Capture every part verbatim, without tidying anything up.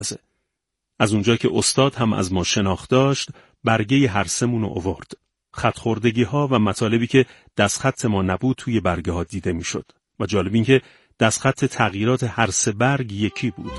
از اونجا که استاد هم از ما شناخت داشت، برگه هر سمون رو آورد. خط خوردگی ها و مطالبی که دستخط ما نبود توی برگه ها دیده میشد. و جالب این که دستخط تغییرات هر سه برگ یکی بود.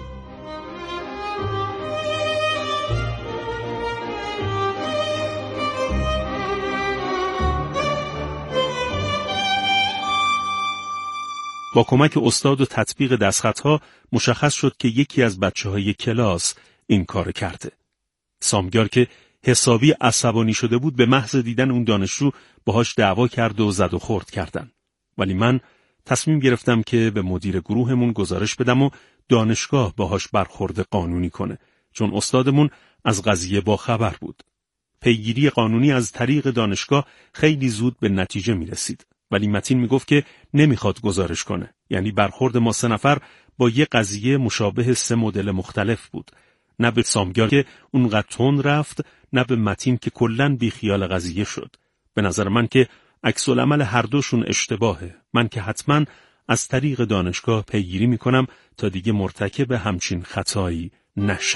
با کمک استاد و تطبیق دستخط‌ها مشخص شد که یکی از بچه‌های کلاس این کار کرده. سامگار که حسابی عصبانی شده بود، به محض دیدن اون دانشجو باهاش دعوا کرد و زد و خورد کردن. ولی من تصمیم گرفتم که به مدیر گروهمون گزارش بدم و دانشگاه باهاش برخورد قانونی کنه، چون استادمون از قضیه با خبر بود. پیگیری قانونی از طریق دانشگاه خیلی زود به نتیجه می رسید. ولی متین می گفت که نمیخواد گزارش کنه. یعنی برخورد ما سه نفر با یه قضیه مشابه سه مدل مختلف بود. نه به سامگار که اونقدر تند رفت، نه به متین که کلاً بی خیال قضیه شد. به نظر من که عکس العمل هر دوشون اشتباهه. من که حتماً از طریق دانشگاه پیگیری میکنم تا دیگه مرتکب همچین خطایی نشه.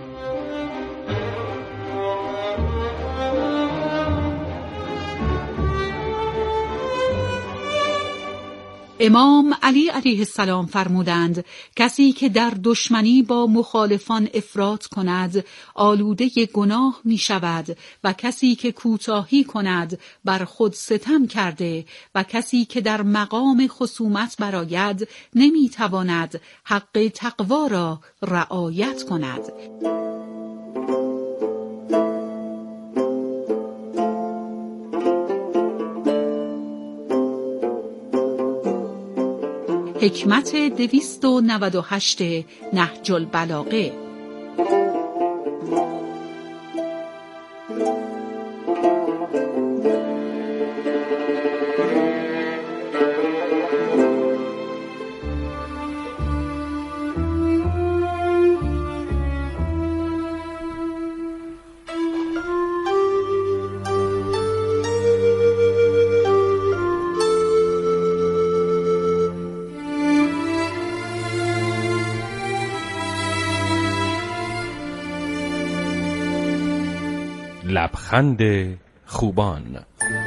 امام علی علیه السلام فرمودند کسی که در دشمنی با مخالفان افراط کند آلوده گناه می شود و کسی که کوتاهی کند بر خود ستم کرده و کسی که در مقام خصومت براید نمی تواند حق تقوا را رعایت کند. حکمت دویست و نود و هشت نهج البلاغه. لبخند خوبان.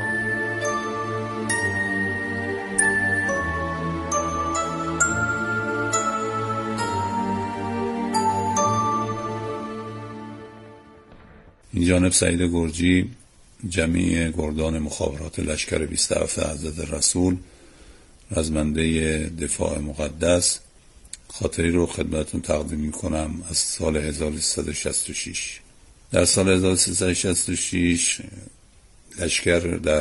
این جانب سعید گرجی، جمعی گردان مخابرات لشکر بیست و هفت حضرت رسول، رزمنده دفاع مقدس، خاطری رو خدمتتون تقدیم میکنم از سال هزار و سیصد و شصت و شش. در سال هزار و سیصد و شصت و شش لشکر در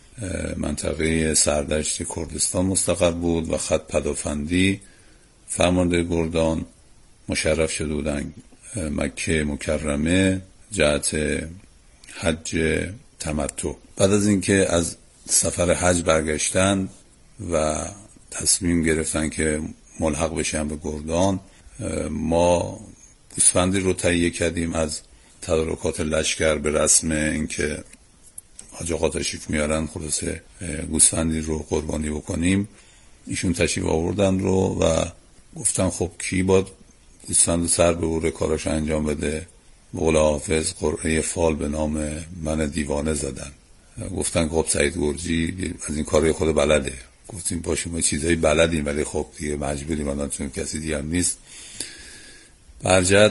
منطقه سردشت کردستان مستقر بود و خط پدافندی فرمانده گردان مشرف شده بودند مکه مکرمه جهت حج تمتع. بعد از اینکه از سفر حج برگشتن و تصمیم گرفتن که ملحق بشن به گردان، ما گوسفندی رو تهیه کردیم از تدارکات لشکر به رسم اینکه حاج آقا تشریف میارن خلاصه گوسفندی رو قربانی بکنیم. ایشون تشریف آوردن رو و گفتن خب کی باید گوسفند رو سر ببره کاراش انجام بده. به قول حافظ قرعه فال به نام من دیوانه زدن. گفتن خب سعید گرجی از این کارهای خود بلده. گفتیم با شما چیزایی بلدیم ولی خب دیگه مجبوریم الان چون کسی دیگه هم نیست. برجت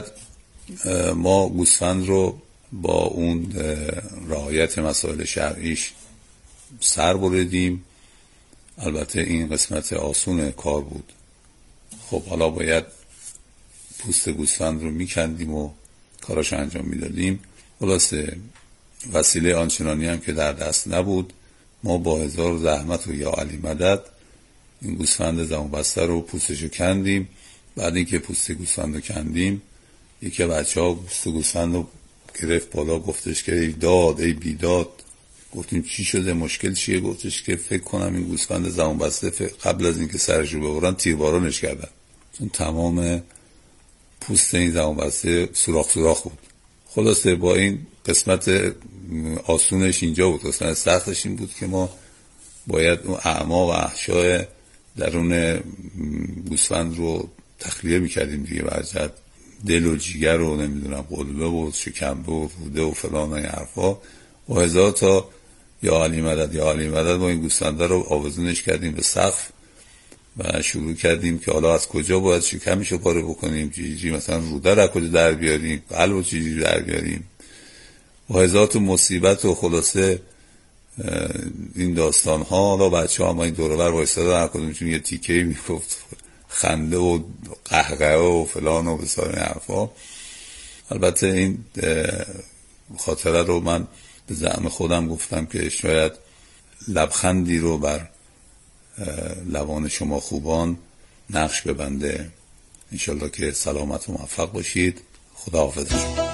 ما گوسفند رو با اون رعایت مسائل شرعیش سر بریدیم. البته این قسمت آسون کار بود. خب حالا باید پوست گوسفند رو میکندیم و کاراش انجام میدادیم. خلاصه وسیله آنچنانی هم که در دست نبود، ما با هزار زحمت و یا علی مدد این گوسفند زبون بسته رو پوستشو کندیم. بعد اینکه پوست گوسفند رو کندیم، یکی بچه ها پوست گوسفند رو گرفت بالا، گفتش که ای داد ای بیداد. گفتیم چی شده، مشکل چیه؟ گفتش که فکر کنم این گوسفند زبون بسته قبل از اینکه سرش رو ببرن تیربارانش کردن، چون تمام پوست این زبون بسته سوراخ سوراخ بود. خلاصه با این قسمت آسونش اینجا بود. قسمت سختش این بود که ما باید اون اعما و احشاء درون گوسفند رو تخلیه میکردیم دیگه. برجت دل و جیگر و نمیدونم قلبه و شکمبه و روده و فلان و این حرفا و هزار تا یا علی مدد یا علی مدد ما این گوسفنده رو آویزونش کردیم به سقف و شروع کردیم که حالا از کجا باید شکمشو پاره بکنیم، چیزی مثلا روده رو کجا در بیاریم، قلب رو چیزی در بیاریم و هزار تا مصیبت و خلاصه این داستان ها. حالا بچه ها ما این دور و بر وایساده هر کدومشون یه تیکه‌ای میگفت، خنده و قهقه و فلان و بسار حرفا. البته این خاطره رو من به زعم خودم گفتم که شاید لبخندی رو بر لبان شما خوبان نقش ببنده. انشالله که سلامت و موفق باشید. خداحافظ شما.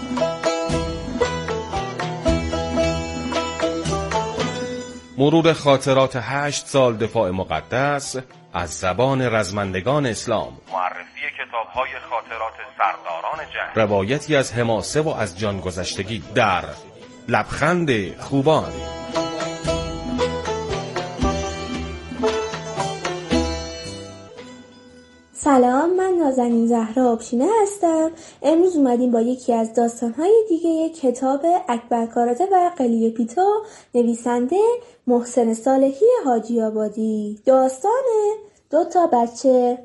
مرور خاطرات هشت سال دفاع مقدس از زبان رزمندگان اسلام، معرفی کتاب‌های خاطرات سرداران جنگ، روایتی از حماسه و از جان گذشتگی در لبخند خوبان. سلام، من نازنین زهرا آبشینه هستم. امروز اومدیم با یکی از داستان‌های دیگه کتاب اکبر کاراته و قلیه پیتو نویسنده محسن صالحی حاجی آبادی. داستان دو تا بچه.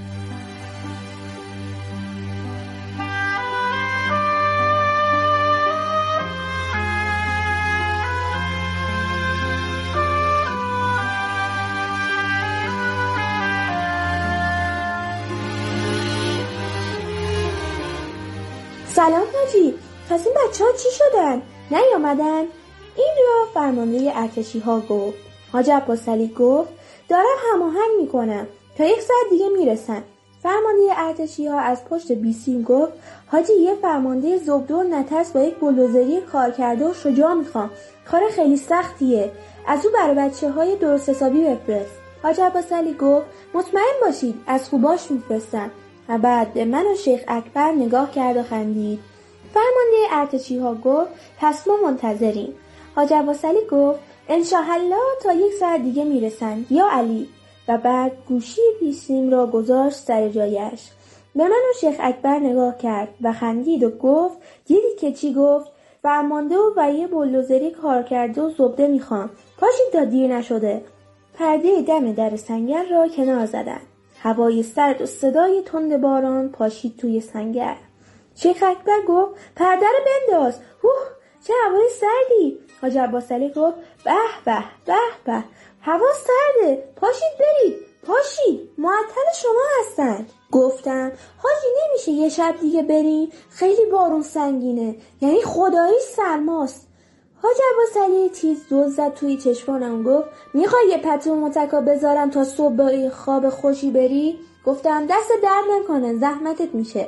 سلام حاجی، پس این بچه ها چی شدن؟ نیامدن؟ این را فرمانده ارتشی ها گفت. حاج عباسعلی گفت دارم هماهنگ میکنم تا یک ساعت دیگه میرسن. فرمانده ارتشی ها از پشت بیسیم گفت حاجی یه فرمانده زبدور نترس با یک بلدوزری کار کرده و شجاع میخوام. کار خیلی سختیه. از او برای بچه های درست حسابی بفرست. حاج عباسعلی گفت مطمئن باشید از خوباش میفرستم. و بعد به من و شیخ اکبر نگاه کرد و خندید. فرمانده ارتشی ها گفت پس ما منتظریم. حاج عباسعلی گفت انشاءالله تا یک ساعت دیگه میرسن یا علی. و بعد گوشی بیسیم را گذاشت سر جایش. به من و شیخ اکبر نگاه کرد و خندید و گفت دیدی که چی گفت؟ فرمانده و و یه بلدوزری کار کرده و زبده میخوام. پاشید تا دیر نشده. پرده دم در سنگر را کنار زدن. هوای سرد و صدای تند باران پاشید توی سنگر. شیخ اکبر گفت پرده رو بنداز. هوه چه هوای سردی. حاج عباسعلی گفت به به به به هوا سرده، پاشید برید، پاشید، معطل شما هستن. گفتم حاجی نمیشه یه شب دیگه بریم؟ خیلی بارون سنگینه، یعنی خدایی سرماست. حاج عباسعلی تیز دوز زد توی چشمانم. گفت میخوای یه پتو متکا بذارم تا صبح به خواب خوشی بری؟ گفتم دست درد نکنه، زحمتت میشه.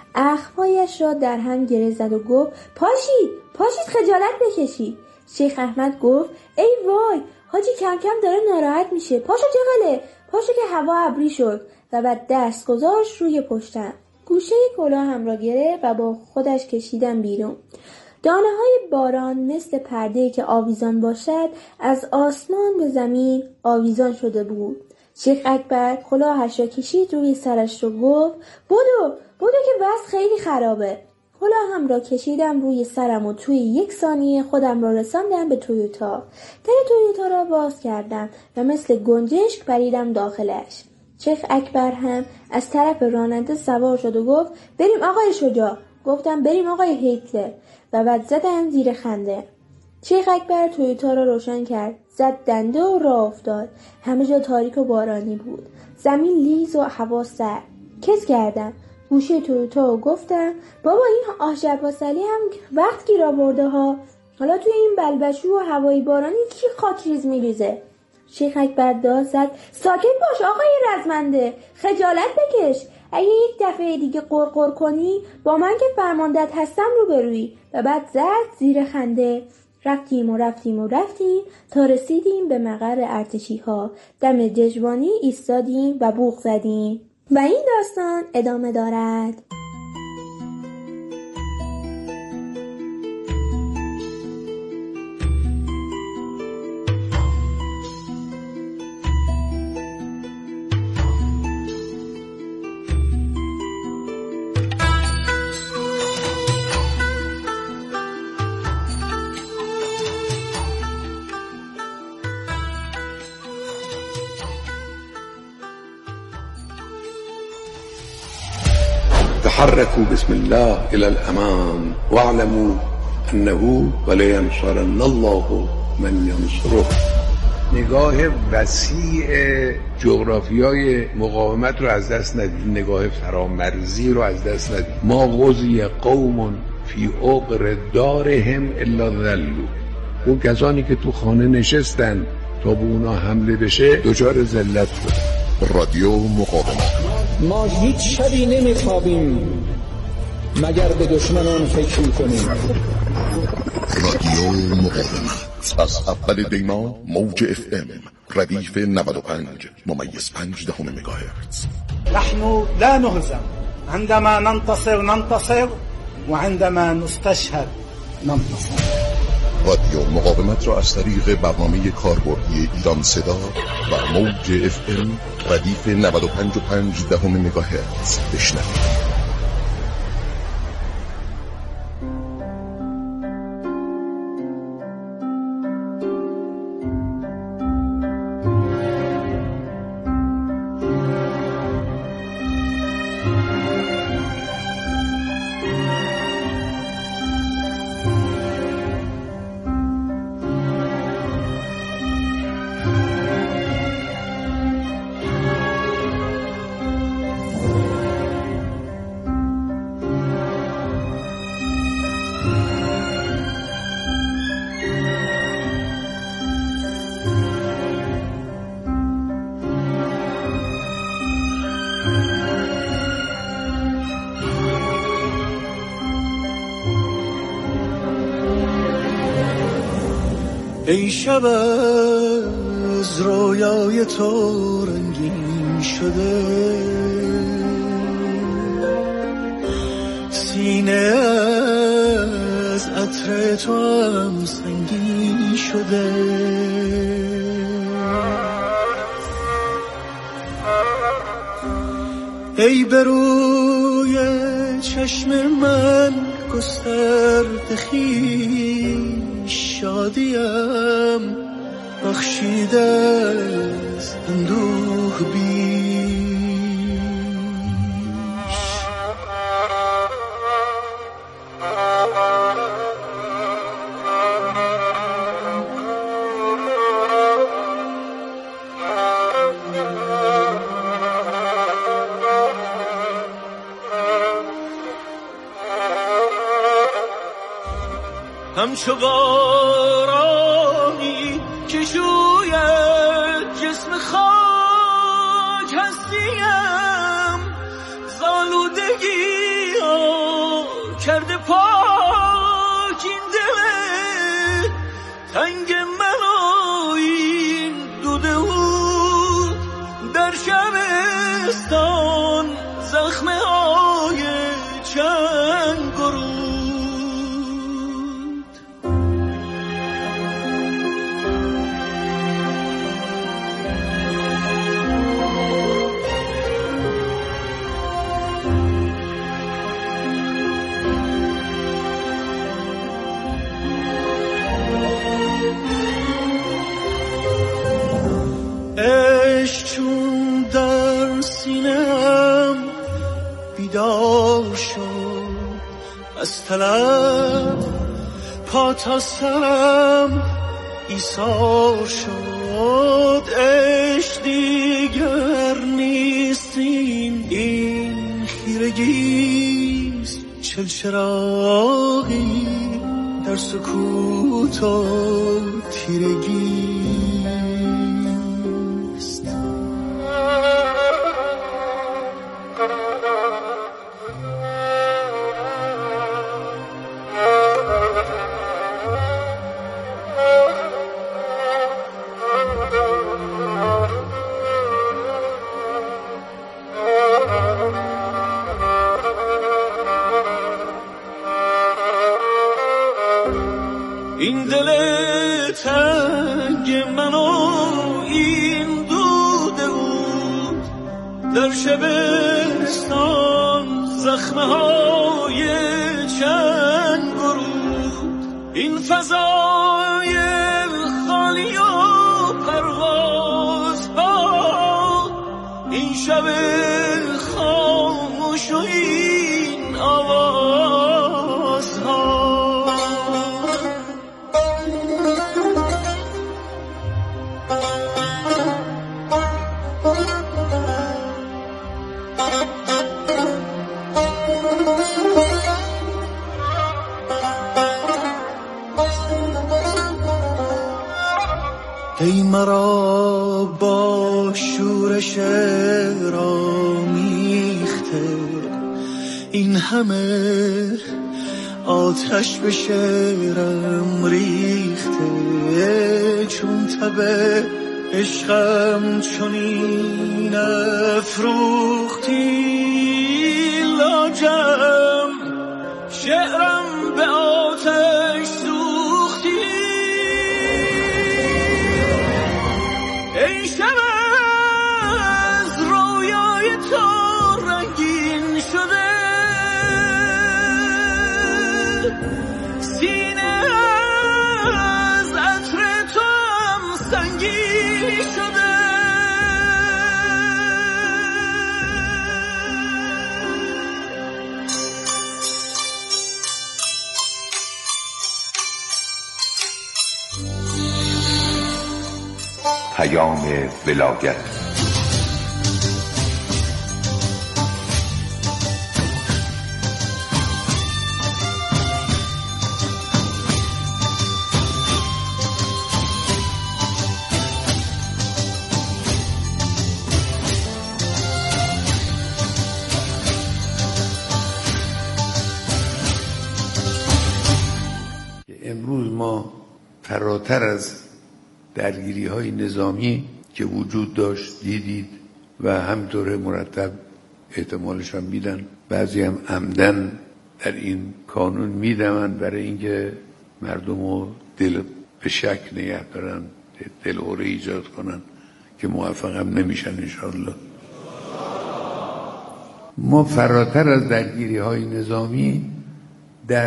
اخمایش را در هم گره زد و گفت پاشید پاشید خجالت بکشید. شیخ احمد گفت ای وای حاجی کم کم داره ناراحت میشه، پاشو چغله، پاشو که هوا ابری شد. و بعد دست گذاشت روی پشتم. گوشه کلاهم را گرفت و با خودش کشیدم بیرون. دانه های باران مثل پرده که آویزان باشد از آسمان به زمین آویزان شده بود. شیخ اکبر کلاهش را کشید روی سرش رو گفت بدو بدو که وضع خیلی خرابه. کلاهم را کشیدم روی سرم و توی یک ثانیه خودم را رساندم به تویوتا. در تویوتا را باز کردم و مثل گنجشک پریدم داخلش. شیخ اکبر هم از طرف راننده سوار شد و گفت بریم آقای شجاع. گفتم بریم آقای هیتلر. و بعد زدم زیر خنده. شیخ اکبر تویوتا را روشن کرد، زد دنده و راه افتاد. همه جا تاریک و بارانی بود، زمین لیز و هوا سرد. کس کردم گوشه تویوتا و گفتم بابا این حاج عباسعلی هم وقت گیر آورده ها. حالا توی این بلبشو و هوای بارانی کی خاکریز میریزه؟ شیخ اکبر داد زد ساکت باش آقای رزمنده، خجالت بکش. اگه یک دفعه دیگه قرقر کنی با من که فرماندت هستم رو بروی. و بعد زد زیر خنده. رفتیم و رفتیم و رفتیم تا رسیدیم به مقر ارتشی ها. دم دژبانی ایستادیم و بوق زدیم. و این داستان ادامه دارد. تحركوا بسم الله الى الامان واعلموا انه ولینصرن الله من ینصره. نگاه وسیع جغرافیای مقاومت رو از دست ندید، نگاه فرامرزی رو از دست ندید. ما غزی قوم فی عقر دارهم الا ذلوا. اون کسانی که تو خانه نشستن تا به اونا حمله بشه دچار ذلت شد. رادیو مقاومت. ما هیچ شبی نمیخوابیم مگر به دشمنان فکر کنیم. رادیو مقاومت از اول دیما موج اف ام ردیف نود و پنج ممیز پنج دهم مگاهرتز. نحن لا نهزم عندما ننتصر ننتصر وعندما نستشهد ننتصر. رادیو مقاومت را از طریق برنامه کاربردی ایران صدا و موج اف ام ردیف نود و پنج و پنج دهم مگاهرتز بشنوید. ای شب از رویای تو رنگین شده، سینه از عطر تو هم سنگین شده. ای به روی چشم من گسترده خویش، شادیم بخشیده از اندوه بیش. همچو بارانی که شوید جسم خاک هستیم، زالودگی ها کرده پاک این دل تنگ من و این دود او در شبستان زخمه های چند گروه. عشق چون در سینم بیدار شد، از طلب پا تا سرم ایثار شد. عشق دیگر نیستیم، این خیرگیست چل چراغی در سکوت و تیرگی. این دل تنگ من و این دود بود در شبستان زخمه های چند گرود. این فضای خالی و پرواز ها، این شب خاموش و این ای مرا با شورش رامیخته، این همه آتش به شعرم ریخته، چون تب عشقم چنین افروختی، لاجرم شعرم به آتش سوختی. ای شب از رویای تو رنگین شده، سینه از عطر تو هم سنگین شده. پیام ولایت. امروز ما فراتر از درگیری های نظامی که وجود داشت دیدید و همطور مرتب احتمالش هم میدن، بعضی هم عمدن در این کانون میدمن برای اینکه مردم رو دل به شک نگه دارن، دلهوره ایجاد کنن که موفق هم نمیشن انشاءالله. ما فراتر از درگیری های نظامی در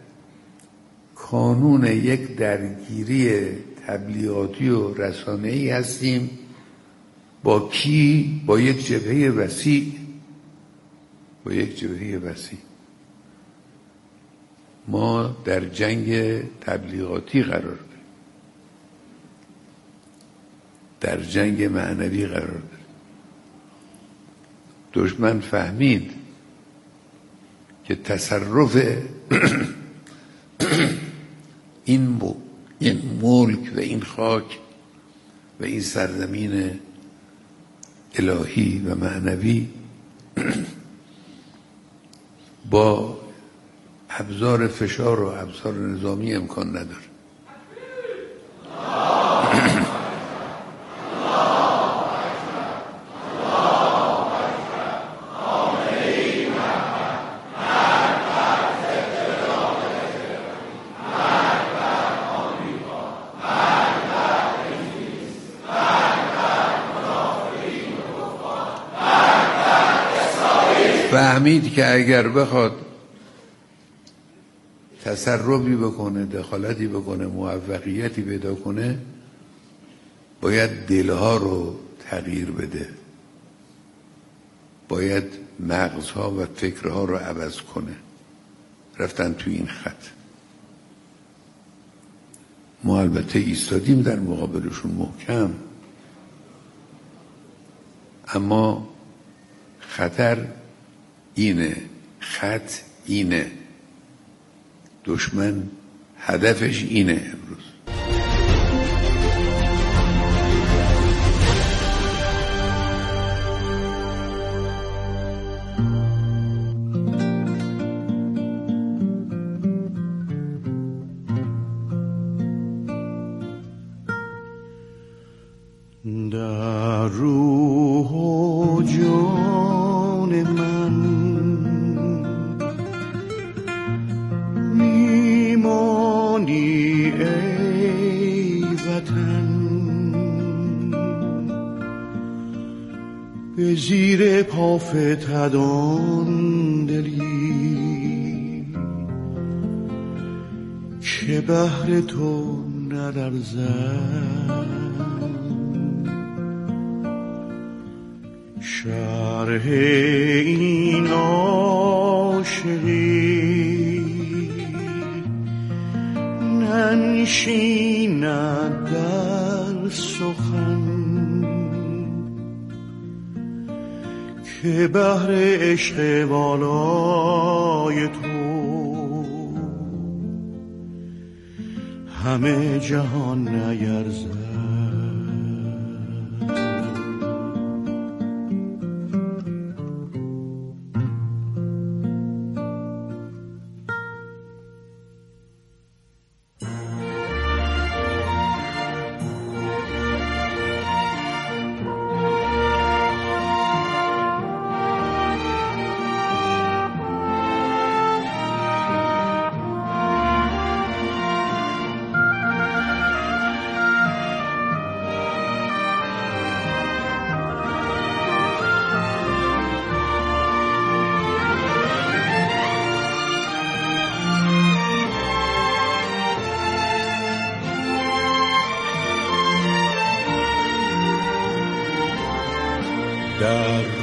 کانون یک درگیری تبلیغاتی و رسانه‌ای هستیم. با کی؟ با یک جبهه وسیع، با یک جبهه وسیع. ما در جنگ تبلیغاتی قرار داریم، در جنگ معنوی قرار داریم. دشمن فهمید که تصرف این بو این ملک و این خاک و این سرزمین الهی و معنوی با ابزار فشار و ابزار نظامی امکان نداره. فهمید که اگر بخواد تصرفی بکنه، دخالتی بکنه، موفقیتی پیدا کنه، باید دلها رو تغییر بده، باید مغزها و فکرها رو عوض کنه. رفتن تو این خط. ما البته ایستادیم در مقابلشون محکم، اما خطر اینه، خط اینه، دشمن هدفش اینه. امروز در روح و جان من میمانی ای وطن، به زیر پافتدان دلی که بهر تو نلرزد. شرح این عاشقی ننشیند در سخن، که بهر عشق والای تو همه جهان نیرزد.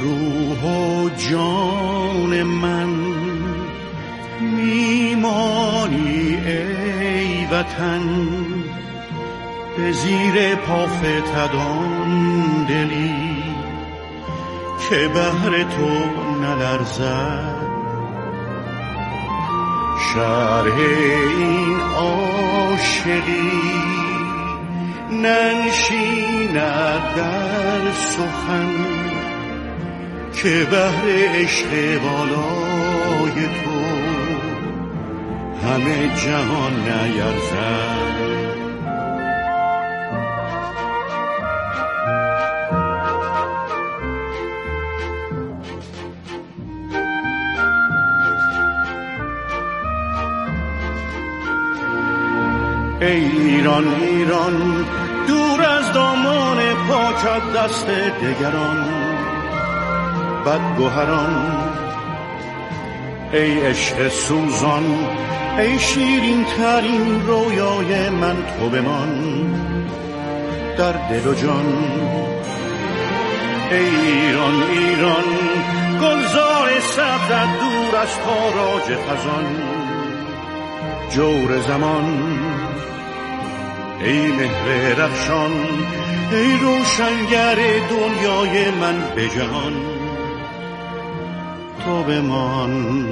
روح و جان من میمانی ای وطن، به زیر پا فتدان دلی که بهر تو نلرزد. شرح این عاشقی ننشیند در سخن، که بهر عشق بالای تو همه جهان نیرزد. ای ایران ایران دور از دامان پاکت دست دگران بدگوهران، ای عشق سوزان ای شیرین ترین رویای من، تو بمان در دل و جان. ای ایران ایران گلزار سبزت دور از تاراج خزان، جور زمان ای مهر رخشان ای روشنگر دنیای من به جهان، تو بمان.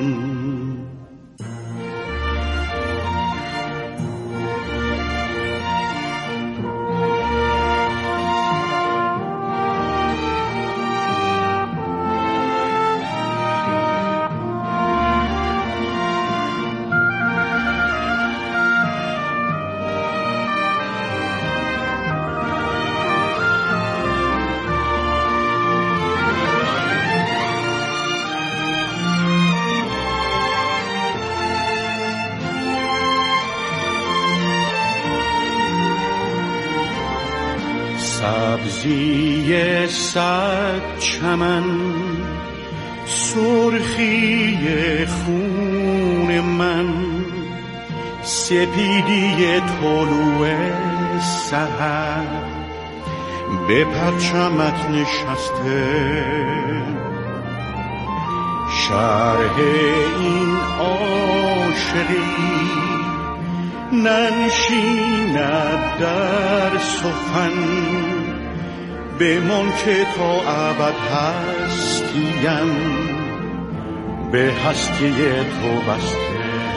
سبزی صد چمن سرخی خون من، سپیدی طلوع سحر به پرچمت نشسته. شرح این عاشقی ننشیند در سخن، بمان که تا ابد هستیم به هستی تو بسته.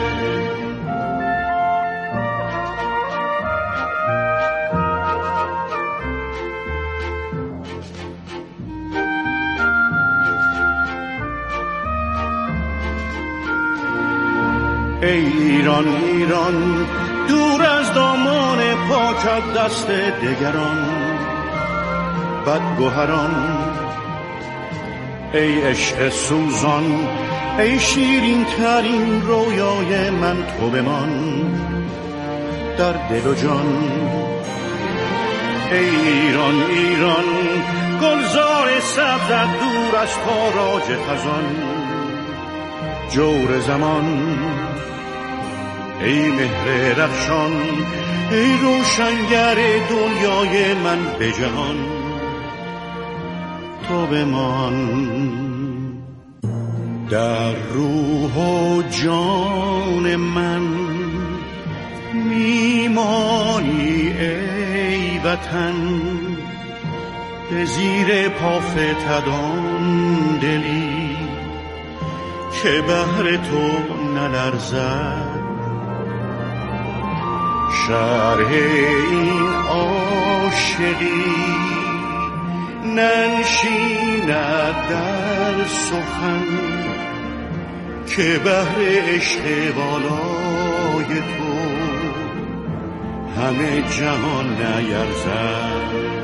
ای ایران ایران دور از دامان پاکت دست دگران بدگوهران، ای عشق سوزان ای شیرین ترین رویای من، تو بمان در دل و جان. ای ایران ایران گلزار سبزت دور از تاراج خزان، جور زمان ای مهر رخشان ای روشنگر دنیای من به جهان، تو بمان. در روح و جان من میمانی ای وطن، به زیر پا فتدان دلی که بهر تو نلرزد. شرح این عاشقی ننشیند در سخن، که بهر عشق بالای تو همه جهان نیرزد.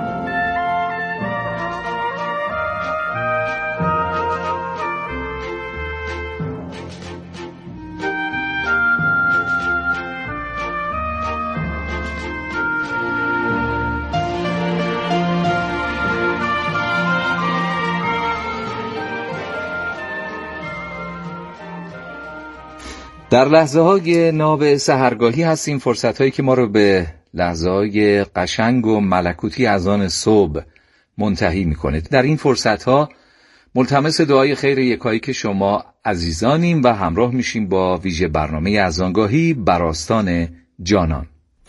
در لحظه های ناب سحرگاهی هستیم، فرصت هایی که ما رو به لحظه های قشنگ و ملکوتی از آن صبح منتهی میکنه. در این فرصت ها ملتمس دعای خیر یکایک شما عزیزانیم و همراه میشیم با ویژه برنامه اذانگاهی بر آستان جانان.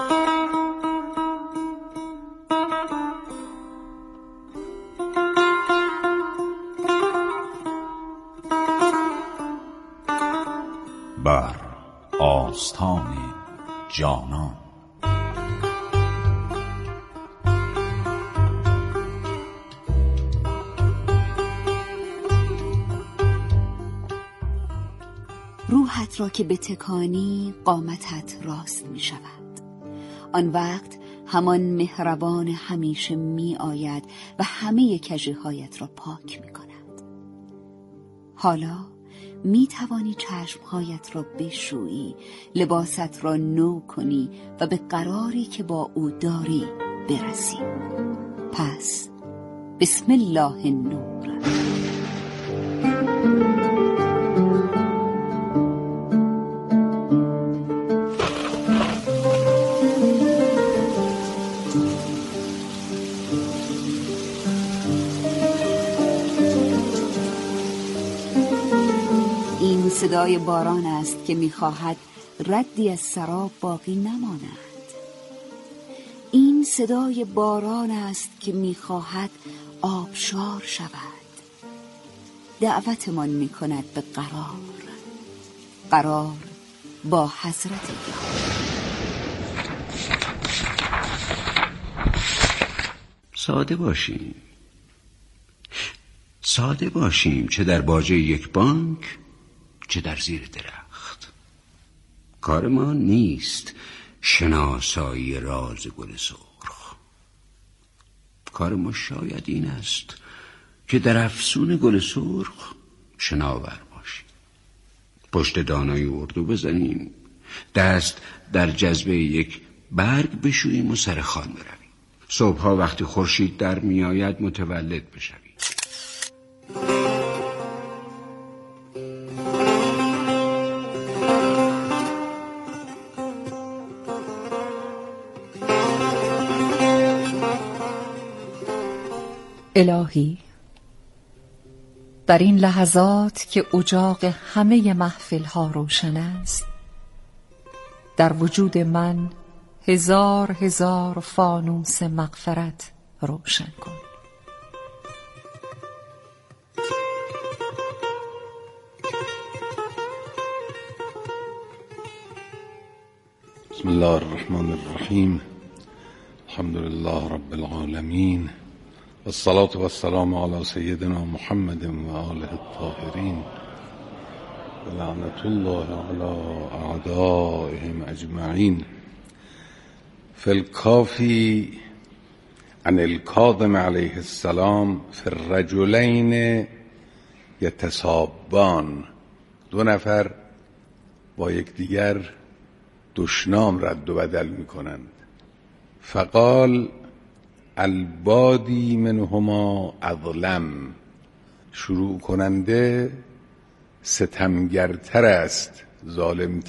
بر آستان جانان. روحت را که بتکانی قامتت راست می شود. آن وقت همان مهربان همیشه می آید و همه کژی‌هایت را پاک می کند. حالا می توانی چشمهایت را بشویی، لباست را نو کنی و به قراری که با او داری برسی. پس بسم الله النور. صدای باران است که می‌خواهد ردی از سراب باقی نماند. این صدای باران است که می‌خواهد آبشار شود. دعوتمان می‌کند به قرار، قرار با حضرت یار. ساده باشیم، ساده باشیم، چه در باجه یک بانک چه در زیر درخت. کار ما نیست شناسایی راز گل سرخ. کار ما شاید این است که در افسون گل سرخ شناور باشیم، پشت دانای اردو بزنیم، دست در جذبه یک برگ بشوییم و سر خوان برویم. صبحها وقتی خورشید در میآید متولد بشویم. الهی، در این لحظات که اجاق همه محفل ها روشن است، در وجود من هزار هزار فانوس مغفرت روشن کن. بسم الله الرحمن الرحیم. الحمد لله رب العالمین و الصلاة و السلام علی سیدنا محمد و آله الطاهرین و لعنت الله علی اعدائهم اجمعین. فی الکافی عن الکاظم علیه السلام فی الرجلین یتسابان. دو نفر با یکدیگر دشنام رد و بدل میکنند. فقال البادی منهما اظلم. شروع کننده ستمگرتر است، ظالمتر